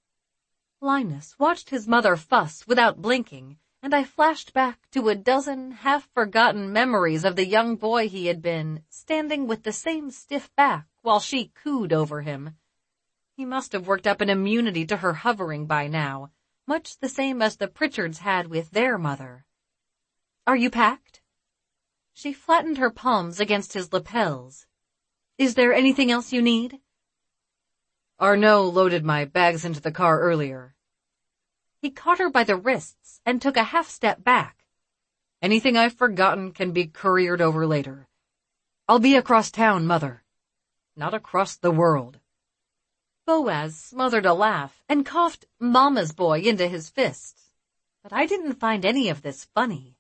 Linus watched his mother fuss without blinking, and I flashed back to a dozen half-forgotten memories of the young boy he had been, standing with the same stiff back while she cooed over him. He must have worked up an immunity to her hovering by now, much the same as the Pritchards had with their mother. Are you packed? She flattened her palms against his lapels. Is there anything else you need? Arnaud loaded my bags into the car earlier. He caught her by the wrists and took a half step back. Anything I've forgotten can be couriered over later. I'll be across town, Mother. Not across the world. Boaz smothered a laugh and coughed Mama's boy into his fist, but I didn't find any of this funny.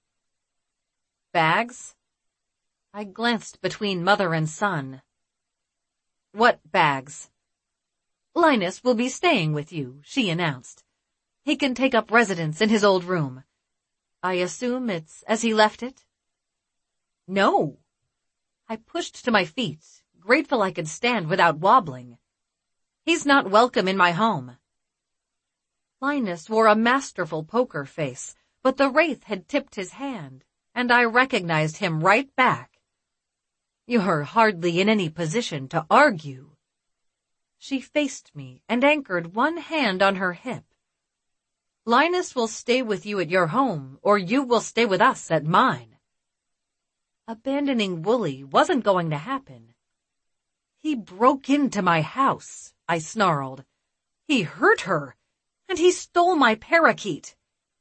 Bags? I glanced between mother and son. What bags? Linus will be staying with you, she announced. He can take up residence in his old room. I assume it's as he left it? No. I pushed to my feet, grateful I could stand without wobbling. He's not welcome in my home. Linus wore a masterful poker face, but the wraith had tipped his hand, and I recognized him right back. You're hardly in any position to argue. She faced me and anchored one hand on her hip. Linus will stay with you at your home, or you will stay with us at mine. Abandoning Wooly wasn't going to happen. He broke into my house, I snarled. He hurt her, and he stole my parakeet.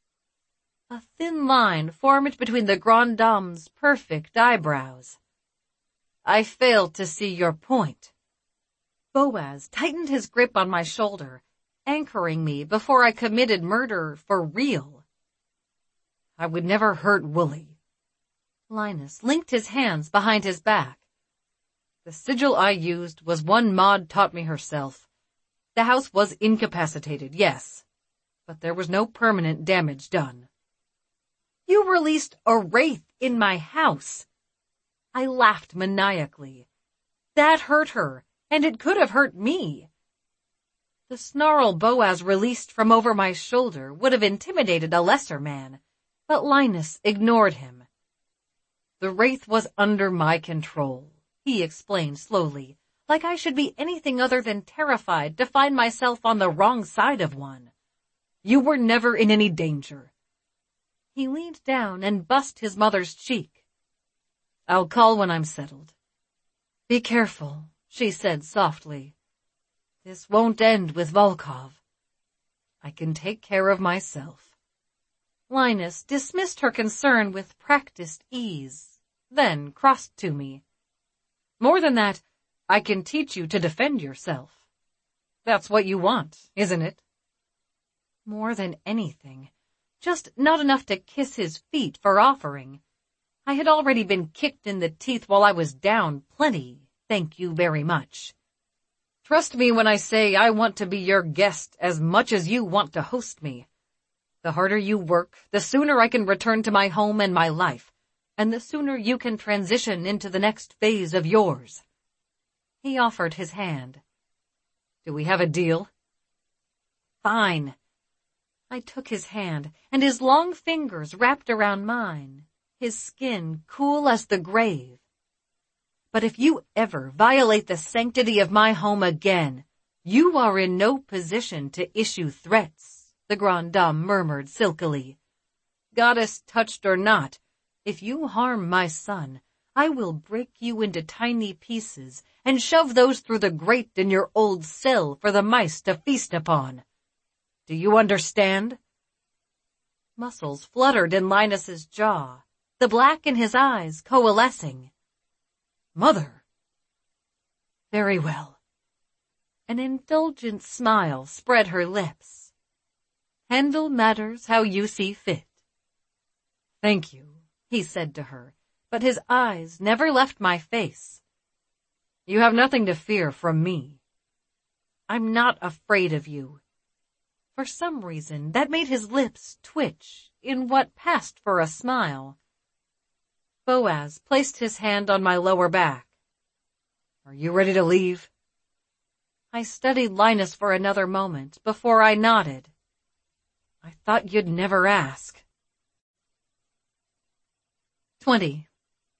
A thin line formed between the Grande Dame's perfect eyebrows. I failed to see your point. Boaz tightened his grip on my shoulder, anchoring me before I committed murder for real. I would never hurt Wooly. Linus linked his hands behind his back. The sigil I used was one Maud taught me herself. The house was incapacitated, yes, but there was no permanent damage done. You released a wraith in my house. I laughed maniacally. That hurt her, and it could have hurt me. The snarl Boaz released from over my shoulder would have intimidated a lesser man, but Linus ignored him. The wraith was under my control, he explained slowly, like I should be anything other than terrified to find myself on the wrong side of one. You were never in any danger. He leaned down and bussed his mother's cheek. I'll call when I'm settled. Be careful, she said softly. This won't end with Volkov. I can take care of myself. Linus dismissed her concern with practiced ease, then crossed to me. More than that, I can teach you to defend yourself. That's what you want, isn't it? More than anything. Just not enough to kiss his feet for offering. I had already been kicked in the teeth while I was down plenty, thank you very much. Trust me when I say I want to be your guest as much as you want to host me. The harder you work, the sooner I can return to my home and my life, and the sooner you can transition into the next phase of yours. He offered his hand. Do we have a deal? Fine. I took his hand, and his long fingers wrapped around mine, his skin cool as the grave. But if you ever violate the sanctity of my home again, you are in no position to issue threats, the Grande Dame murmured silkily. Goddess touched or not, if you harm my son, I will break you into tiny pieces and shove those through the grate in your old cell for the mice to feast upon. Do you understand? Muscles fluttered in Linus's jaw, the black in his eyes coalescing. Mother! Very well. An indulgent smile spread her lips. Handle matters how you see fit. Thank you, he said to her, but his eyes never left my face. You have nothing to fear from me. I'm not afraid of you. For some reason, that made his lips twitch in what passed for a smile. Boaz placed his hand on my lower back. Are you ready to leave? I studied Linus for another moment before I nodded. I thought you'd never ask. Twenty.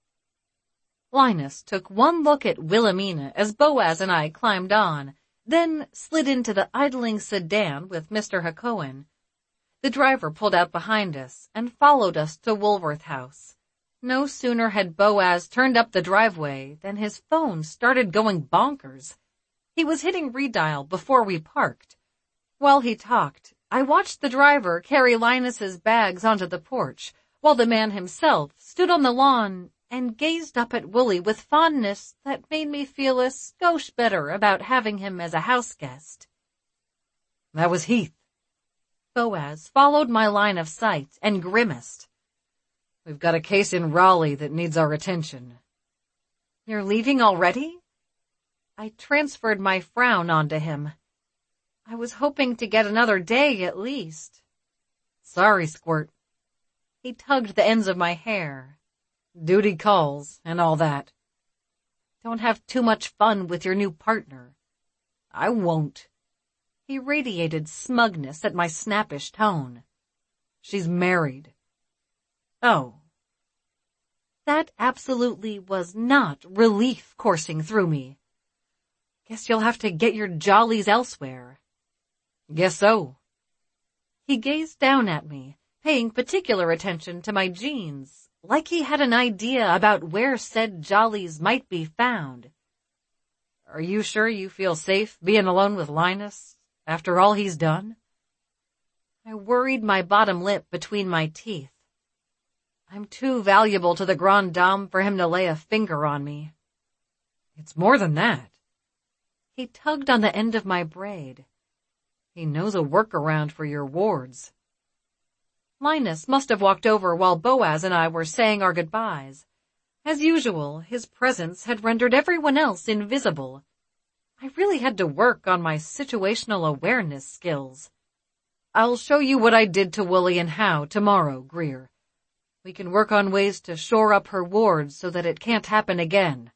Linus took one look at Wilhelmina as Boaz and I climbed on, then slid into the idling sedan with Mister Hacohen. The driver pulled out behind us and followed us to Woolworth House. No sooner had Boaz turned up the driveway than his phone started going bonkers. He was hitting redial before we parked. While he talked, I watched the driver carry Linus's bags onto the porch, while the man himself stood on the lawn and gazed up at Willie with fondness that made me feel a skosh better about having him as a house guest. That was Heath. Boaz followed my line of sight and grimaced. We've got a case in Raleigh that needs our attention. You're leaving already? I transferred my frown onto him. I was hoping to get another day at least. Sorry, Squirt. He tugged the ends of my hair. Duty calls and all that. Don't have too much fun with your new partner. I won't. He radiated smugness at my snappish tone. She's married. Oh. That absolutely was not relief coursing through me. Guess you'll have to get your jollies elsewhere. Guess so. He gazed down at me, paying particular attention to my jeans, like he had an idea about where said jollies might be found. Are you sure you feel safe being alone with Linus, after all he's done? I worried my bottom lip between my teeth. I'm too valuable to the Grande Dame for him to lay a finger on me. It's more than that. He tugged on the end of my braid. He knows a workaround for your wards. Linus must have walked over while Boaz and I were saying our goodbyes. As usual, his presence had rendered everyone else invisible. I really had to work on my situational awareness skills. I'll show you what I did to Wooly and how tomorrow, Greer. We can work on ways to shore up her wards so that it can't happen again.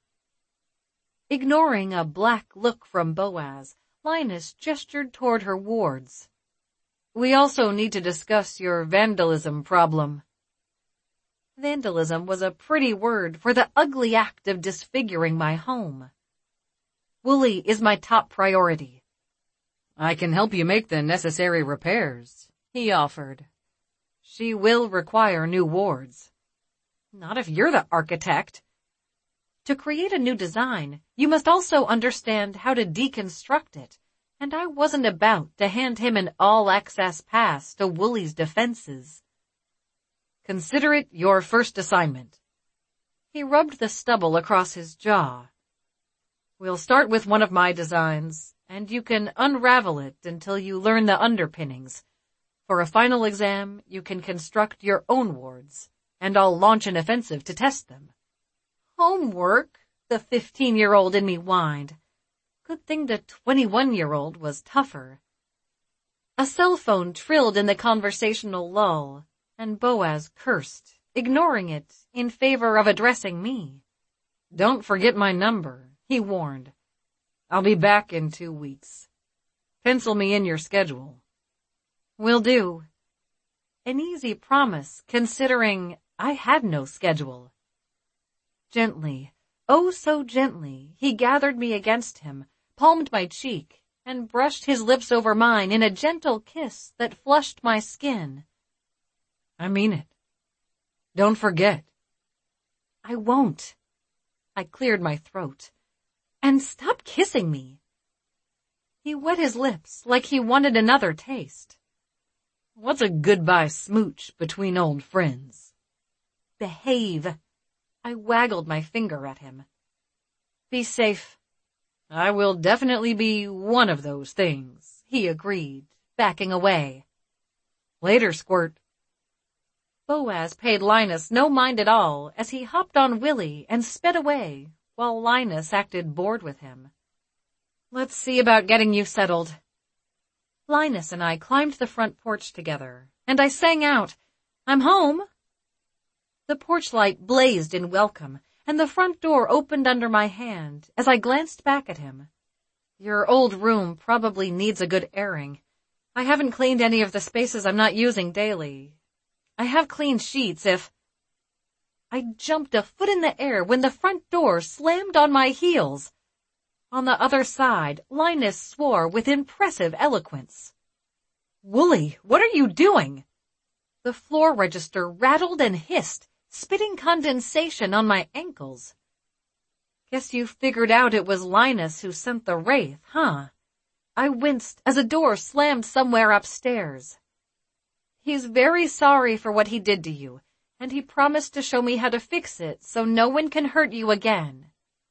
Ignoring a black look from Boaz, Linus gestured toward her wards. We also need to discuss your vandalism problem. Vandalism was a pretty word for the ugly act of disfiguring my home. Wooly is my top priority. I can help you make the necessary repairs, he offered. She will require new wards. Not if you're the architect. To create a new design, you must also understand how to deconstruct it, and I wasn't about to hand him an all-access pass to Wooly's defenses. Consider it your first assignment. He rubbed the stubble across his jaw. We'll start with one of my designs, and you can unravel it until you learn the underpinnings. For a final exam, you can construct your own wards, and I'll launch an offensive to test them. Homework? The fifteen-year-old in me whined. Good thing the twenty-one-year-old was tougher. A cell phone trilled in the conversational lull, and Boaz cursed, ignoring it in favor of addressing me. Don't forget my number, he warned. I'll be back in two weeks. Pencil me in your schedule. Will do. An easy promise, considering I had no schedule. Gently, oh so gently, he gathered me against him, palmed my cheek, and brushed his lips over mine in a gentle kiss that flushed my skin. I mean it. Don't forget. I won't. I cleared my throat. And stop kissing me. He wet his lips like he wanted another taste. What's a goodbye smooch between old friends? Behave. I waggled my finger at him. Be safe. I will definitely be one of those things, he agreed, backing away. Later, Squirt. Boaz paid Linus no mind at all as he hopped on Willie and sped away, while Linus acted bored with him. Let's see about getting you settled. Linus and I climbed the front porch together, and I sang out, I'm home. The porch light blazed in welcome, and the front door opened under my hand as I glanced back at him. Your old room probably needs a good airing. I haven't cleaned any of the spaces I'm not using daily. I have clean sheets if... I jumped a foot in the air when the front door slammed on my heels. On the other side, Linus swore with impressive eloquence. Wooly, what are you doing? The floor register rattled and hissed, spitting condensation on my ankles. Guess you figured out it was Linus who sent the wraith, huh? I winced as a door slammed somewhere upstairs. He's very sorry for what he did to you, and he promised to show me how to fix it so no one can hurt you again.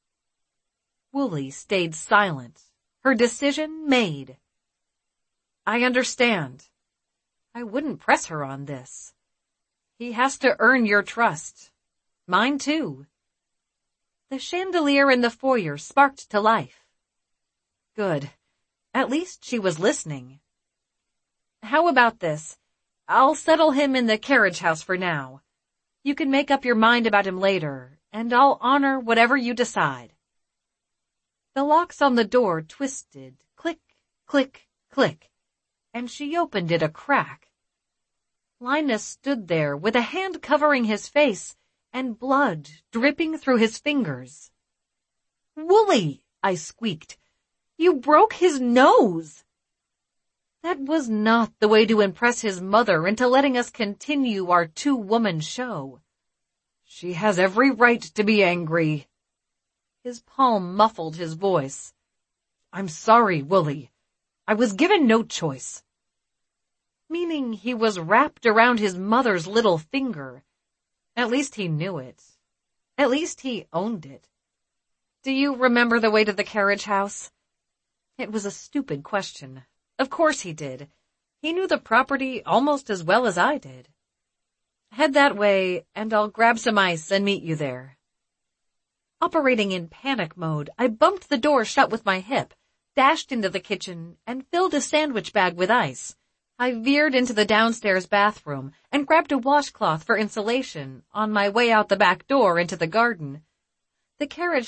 Wooly stayed silent, her decision made. I understand. I wouldn't press her on this. He has to earn your trust. Mine too. The chandelier in the foyer sparked to life. Good. At least she was listening. How about this? I'll settle him in the carriage house for now. You can make up your mind about him later, and I'll honor whatever you decide. The locks on the door twisted, click, click, click, and she opened it a crack. Linus stood there with a hand covering his face and blood dripping through his fingers. Wooly, I squeaked. You broke his nose. That was not the way to impress his mother into letting us continue our two-woman show. She has every right to be angry. His palm muffled his voice. I'm sorry, Wooly. I was given no choice. Meaning he was wrapped around his mother's little finger. At least he knew it. At least he owned it. Do you remember the way to the carriage house? It was a stupid question. Of course he did. He knew the property almost as well as I did. Head that way, and I'll grab some ice and meet you there." Operating in panic mode, I bumped the door shut with my hip, dashed into the kitchen, and filled a sandwich bag with ice. I veered into the downstairs bathroom and grabbed a washcloth for insulation on my way out the back door into the garden. The carriage